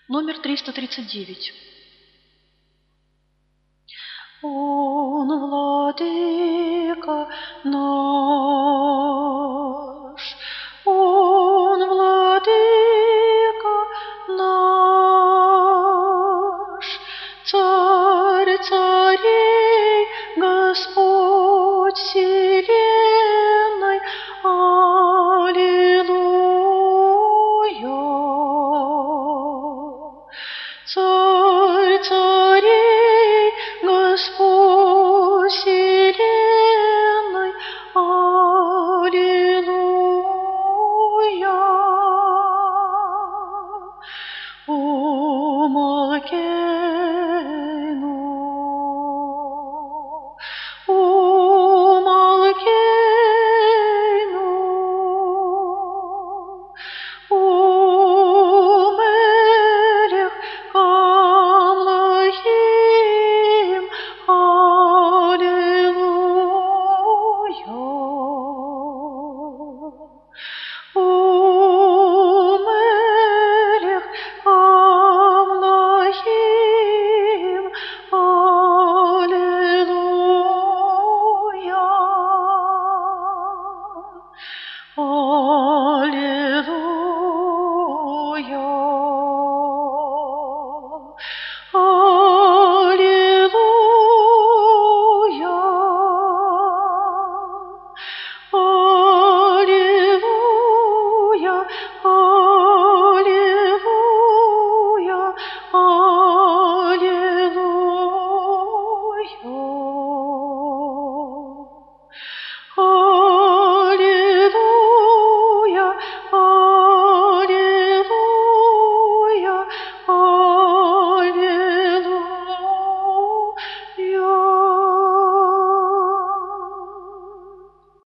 Номер 339. Он, владыка наш, он, владыка наш, царь царей, Господь вселенной, аллилуйя. Царь царей, Господь вселенной, аллилуйя. О Малкейну, о Малкейну, о Мелех Амлахим, аллилуйя. О Мелех Амлахим, аллилуйя. Аллилуйя.